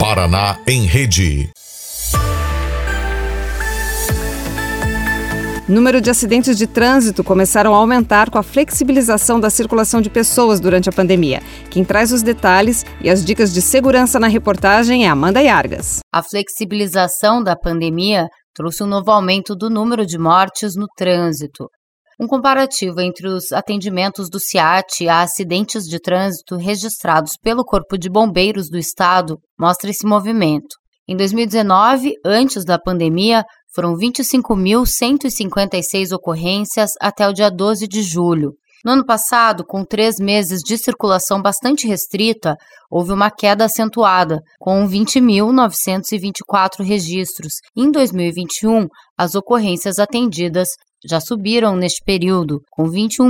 Paraná em Rede. O número de acidentes de trânsito começaram a aumentar com a flexibilização da circulação de pessoas durante a pandemia. Quem traz os detalhes e as dicas de segurança na reportagem é Amanda Yargas. A flexibilização da pandemia trouxe um novo aumento do número de mortes no trânsito. Um comparativo entre os atendimentos do SIAT a acidentes de trânsito registrados pelo Corpo de Bombeiros do Estado mostra esse movimento. Em 2019, antes da pandemia, foram 25.156 ocorrências até o dia 12 de julho. No ano passado, com 3 meses de circulação bastante restrita, houve uma queda acentuada, com 20.924 registros. Em 2021, as ocorrências atendidas já subiram neste período, com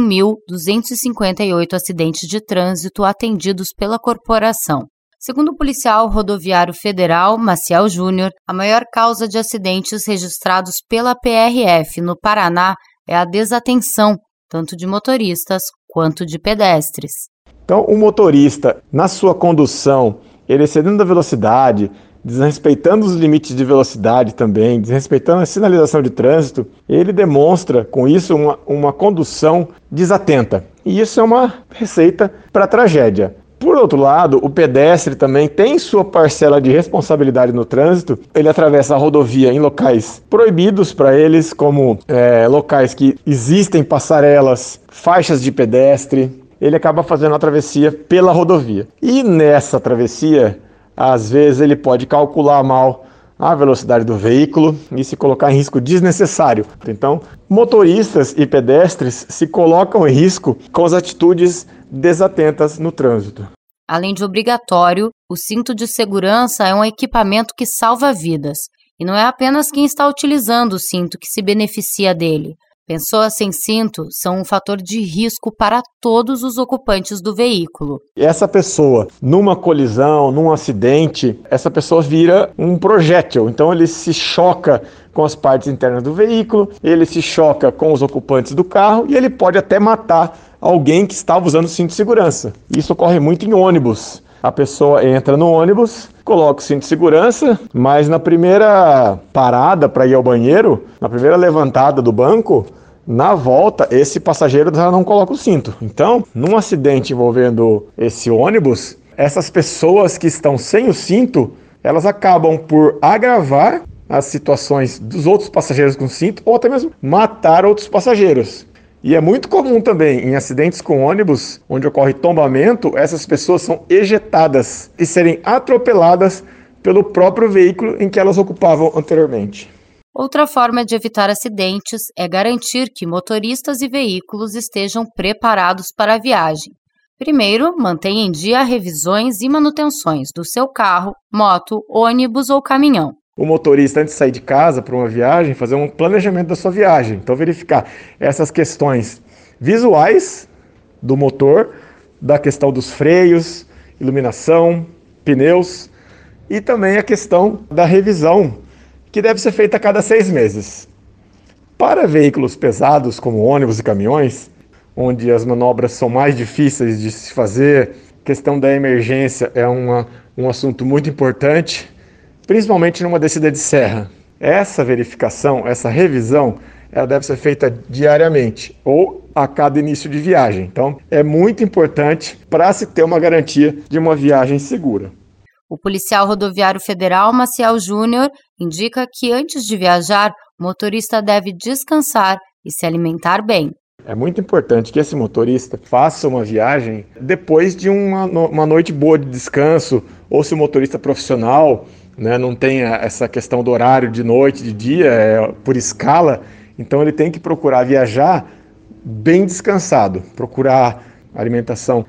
21.258 acidentes de trânsito atendidos pela corporação. Segundo o policial rodoviário federal, Maciel Júnior, a maior causa de acidentes registrados pela PRF no Paraná é a desatenção, tanto de motoristas quanto de pedestres. Então, o motorista, na sua condução, ele excedendo a velocidade, desrespeitando os limites de velocidade também, desrespeitando a sinalização de trânsito, ele demonstra com isso uma condução desatenta. E isso é uma receita para a tragédia. Por outro lado, o pedestre também tem sua parcela de responsabilidade no trânsito. Ele atravessa a rodovia em locais proibidos para eles, como locais que existem passarelas, faixas de pedestre. Ele acaba fazendo a travessia pela rodovia. E nessa travessia, às vezes ele pode calcular mal a velocidade do veículo e se colocar em risco desnecessário. Então, motoristas e pedestres se colocam em risco com as atitudes desatentas no trânsito. Além de obrigatório, o cinto de segurança é um equipamento que salva vidas. E não é apenas quem está utilizando o cinto que se beneficia dele. Pessoas sem cinto são um fator de risco para todos os ocupantes do veículo. Essa pessoa, numa colisão, num acidente, essa pessoa vira um projétil. Então ele se choca com as partes internas do veículo, ele se choca com os ocupantes do carro e ele pode até matar alguém que estava usando o cinto de segurança. Isso ocorre muito em ônibus. A pessoa entra no ônibus, coloca o cinto de segurança, mas na primeira parada para ir ao banheiro, na primeira levantada do banco, na volta, esse passageiro já não coloca o cinto. Então, num acidente envolvendo esse ônibus, essas pessoas que estão sem o cinto, elas acabam por agravar as situações dos outros passageiros com cinto ou até mesmo matar outros passageiros. E é muito comum também, em acidentes com ônibus, onde ocorre tombamento, essas pessoas são ejetadas e serem atropeladas pelo próprio veículo em que elas ocupavam anteriormente. Outra forma de evitar acidentes é garantir que motoristas e veículos estejam preparados para a viagem. Primeiro, mantenha em dia revisões e manutenções do seu carro, moto, ônibus ou caminhão. O motorista, antes de sair de casa para uma viagem, fazer um planejamento da sua viagem. Então, verificar essas questões visuais do motor, da questão dos freios, iluminação, pneus e também a questão da revisão, que deve ser feita a cada 6 meses. Para veículos pesados, como ônibus e caminhões, onde as manobras são mais difíceis de se fazer, a questão da emergência é um assunto muito importante, principalmente numa descida de serra. Essa verificação, essa revisão, ela deve ser feita diariamente ou a cada início de viagem. Então, é muito importante para se ter uma garantia de uma viagem segura. O policial rodoviário federal, Maciel Júnior, indica que antes de viajar, o motorista deve descansar e se alimentar bem. É muito importante que esse motorista faça uma viagem depois de uma noite boa de descanso, ou se o motorista profissional, não tem essa questão do horário de noite, de dia, por escala, então ele tem que procurar viajar bem descansado, procurar alimentação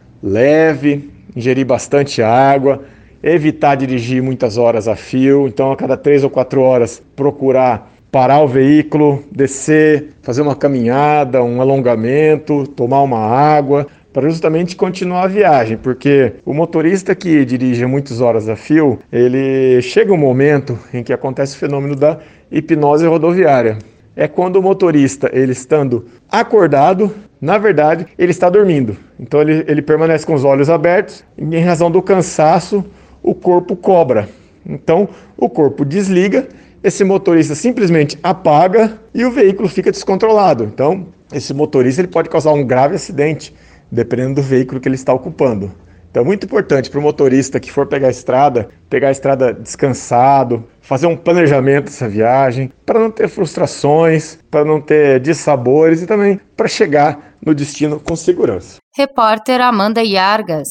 leve, ingerir bastante água, evitar dirigir muitas horas a fio, então a cada 3 ou 4 horas procurar parar o veículo, descer, fazer uma caminhada, um alongamento, tomar uma água, para justamente continuar a viagem, porque o motorista que dirige muitas horas a fio, ele chega um momento em que acontece o fenômeno da hipnose rodoviária. É quando o motorista, ele estando acordado, na verdade, ele está dormindo. Então ele permanece com os olhos abertos e em razão do cansaço, o corpo cobra. Então, o corpo desliga, esse motorista simplesmente apaga e o veículo fica descontrolado. Então, esse motorista ele pode causar um grave acidente, dependendo do veículo que ele está ocupando. Então é muito importante para o motorista que for pegar a estrada descansado, fazer um planejamento dessa viagem, para não ter frustrações, para não ter dissabores e também para chegar no destino com segurança. Repórter Amanda Yargas.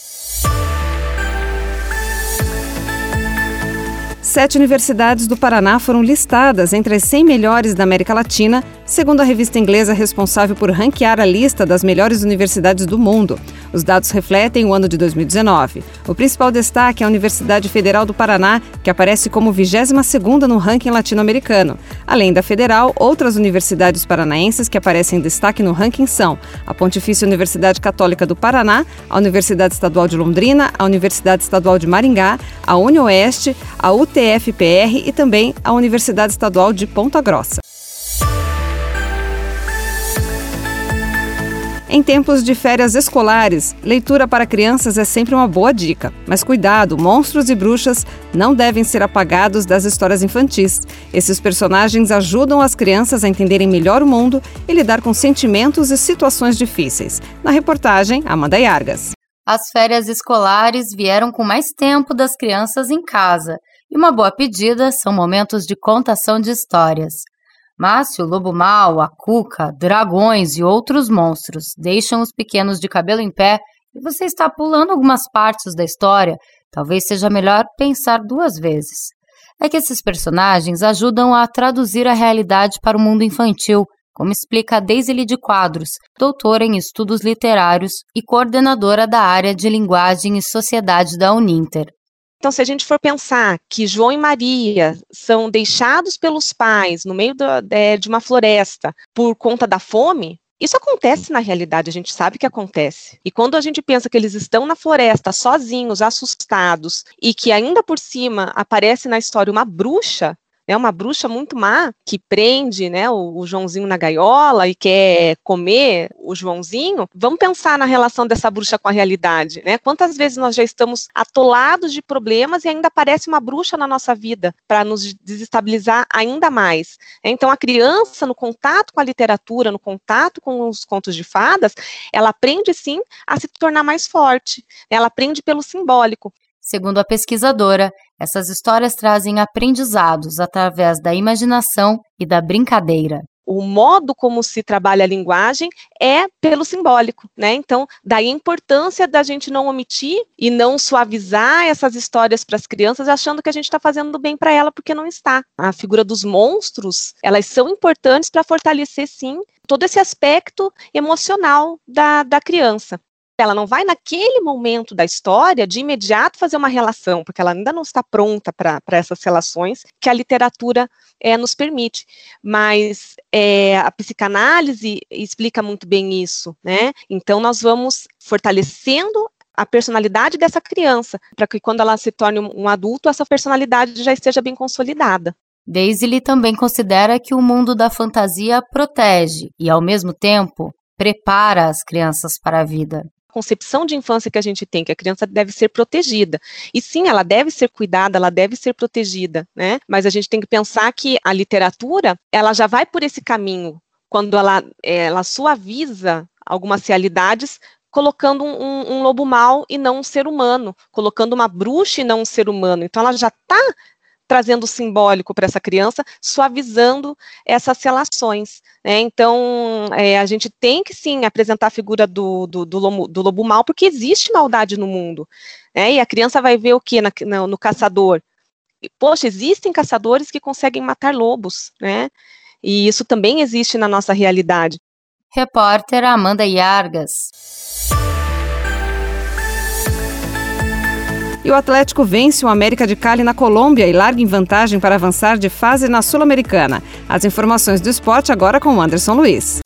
7 universidades do Paraná foram listadas entre as 100 melhores da América Latina, segundo a revista inglesa responsável por ranquear a lista das melhores universidades do mundo. Os dados refletem o ano de 2019. O principal destaque é a Universidade Federal do Paraná, que aparece como 22ª no ranking latino-americano. Além da Federal, outras universidades paranaenses que aparecem em destaque no ranking são a Pontifícia Universidade Católica do Paraná, a Universidade Estadual de Londrina, a Universidade Estadual de Maringá, a UniOeste, a UTF-PR e também a Universidade Estadual de Ponta Grossa. Em tempos de férias escolares, leitura para crianças é sempre uma boa dica. Mas cuidado, monstros e bruxas não devem ser apagados das histórias infantis. Esses personagens ajudam as crianças a entenderem melhor o mundo e lidar com sentimentos e situações difíceis. Na reportagem, Amanda Yargas. As férias escolares vieram com mais tempo das crianças em casa. E uma boa pedida são momentos de contação de histórias. Mas se o lobo mau, a cuca, dragões e outros monstros deixam os pequenos de cabelo em pé e você está pulando algumas partes da história, talvez seja melhor pensar 2 vezes. É que esses personagens ajudam a traduzir a realidade para o mundo infantil, como explica a Deisely de Quadros, doutora em estudos literários e coordenadora da área de linguagem e sociedade da Uninter. Então, se a gente for pensar que João e Maria são deixados pelos pais no meio de uma floresta por conta da fome, isso acontece na realidade, a gente sabe que acontece. E quando a gente pensa que eles estão na floresta sozinhos, assustados, e que ainda por cima aparece na história uma bruxa muito má, que prende, né, o Joãozinho na gaiola e quer comer o Joãozinho, vamos pensar na relação dessa bruxa com a realidade, né? Quantas vezes nós já estamos atolados de problemas e ainda aparece uma bruxa na nossa vida para nos desestabilizar ainda mais. Então, a criança, no contato com a literatura, no contato com os contos de fadas, ela aprende, sim, a se tornar mais forte. Ela aprende pelo simbólico. Segundo a pesquisadora, essas histórias trazem aprendizados através da imaginação e da brincadeira. O modo como se trabalha a linguagem é pelo simbólico, né? Então, daí a importância da gente não omitir e não suavizar essas histórias para as crianças, achando que a gente está fazendo bem para ela, porque não está. A figura dos monstros, elas são importantes para fortalecer, sim, todo esse aspecto emocional da criança. Ela não vai, naquele momento da história, de imediato fazer uma relação, porque ela ainda não está pronta para essas relações que a literatura nos permite. Mas a psicanálise explica muito bem isso, né? Então, nós vamos fortalecendo a personalidade dessa criança, para que quando ela se torne um adulto, essa personalidade já esteja bem consolidada. Deisely também considera que o mundo da fantasia protege e, ao mesmo tempo, prepara as crianças para a vida. Concepção de infância que a gente tem, que a criança deve ser protegida. E sim, ela deve ser cuidada, ela deve ser protegida, né? Mas a gente tem que pensar que a literatura, ela já vai por esse caminho, quando ela suaviza algumas realidades, colocando um lobo mau e não um ser humano, colocando uma bruxa e não um ser humano. Então, ela já está trazendo o simbólico para essa criança, suavizando essas relações, né? Então, a gente tem que, sim, apresentar a figura do lobo mau, porque existe maldade no mundo, né? E a criança vai ver o que no caçador? Poxa, existem caçadores que conseguem matar lobos, né? E isso também existe na nossa realidade. Repórter Amanda Yargas. E o Atlético vence o América de Cali na Colômbia e larga em vantagem para avançar de fase na Sul-Americana. As informações do esporte agora com o Anderson Luiz.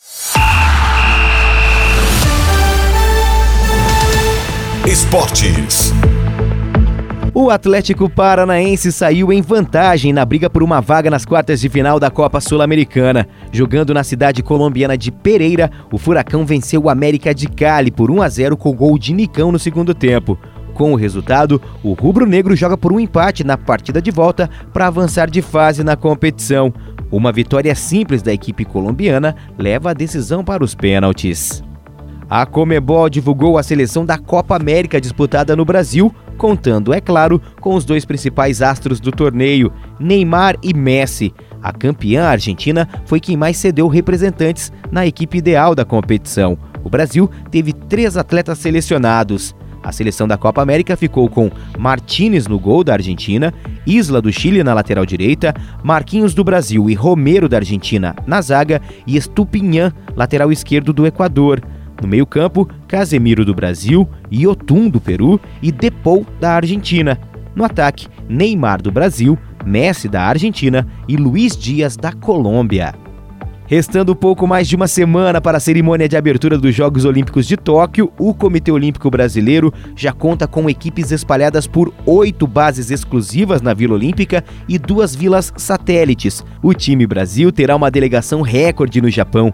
Esportes. O Atlético Paranaense saiu em vantagem na briga por uma vaga nas quartas de final da Copa Sul-Americana. Jogando na cidade colombiana de Pereira, o Furacão venceu o América de Cali por 1-0 com gol de Nicão no segundo tempo. Com o resultado, o rubro-negro joga por um empate na partida de volta para avançar de fase na competição. Uma vitória simples da equipe colombiana leva a decisão para os pênaltis. A Conmebol divulgou a seleção da Copa América disputada no Brasil, contando, é claro, com os dois principais astros do torneio, Neymar e Messi. A campeã argentina foi quem mais cedeu representantes na equipe ideal da competição. O Brasil teve 3 atletas selecionados. A seleção da Copa América ficou com Martínez no gol da Argentina, Isla do Chile na lateral direita, Marquinhos do Brasil e Romero da Argentina na zaga e Estupiñán, lateral esquerdo do Equador. No meio-campo, Casemiro do Brasil, Yotun do Peru e Depou da Argentina. No ataque, Neymar do Brasil, Messi da Argentina e Luiz Dias da Colômbia. Restando pouco mais de uma semana para a cerimônia de abertura dos Jogos Olímpicos de Tóquio, o Comitê Olímpico Brasileiro já conta com equipes espalhadas por 8 bases exclusivas na Vila Olímpica e 2 vilas satélites. O time Brasil terá uma delegação recorde no Japão,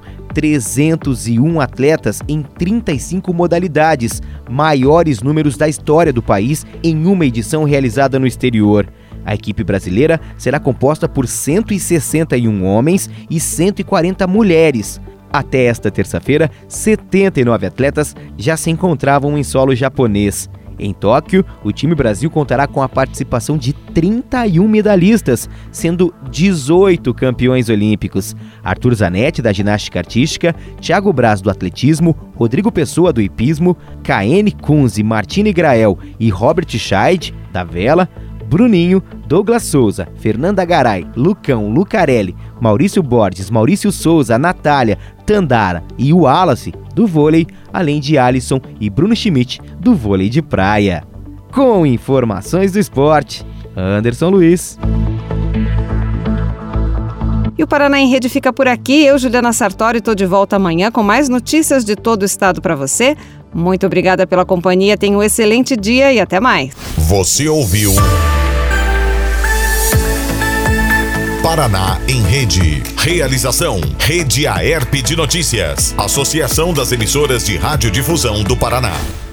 301 atletas em 35 modalidades, maiores números da história do país em uma edição realizada no exterior. A equipe brasileira será composta por 161 homens e 140 mulheres. Até esta terça-feira, 79 atletas já se encontravam em solo japonês. Em Tóquio, o time Brasil contará com a participação de 31 medalhistas, sendo 18 campeões olímpicos. Arthur Zanetti, da ginástica artística, Thiago Braz, do atletismo, Rodrigo Pessoa, do hipismo, Kaene Kunze, Martine Grael e Robert Scheid, da vela, Bruninho, Douglas Souza, Fernanda Garay, Lucão, Lucarelli, Maurício Borges, Maurício Souza, Natália, Tandara e o Wallace, do vôlei, além de Alisson e Bruno Schmidt, do vôlei de praia. Com informações do esporte, Anderson Luiz. E o Paraná em Rede fica por aqui. Eu, Juliana Sartori, estou de volta amanhã com mais notícias de todo o estado para você. Muito obrigada pela companhia, tenha um excelente dia e até mais. Você ouviu Paraná em Rede. Realização: Rede Aerp de Notícias. Associação das Emissoras de Radiodifusão do Paraná.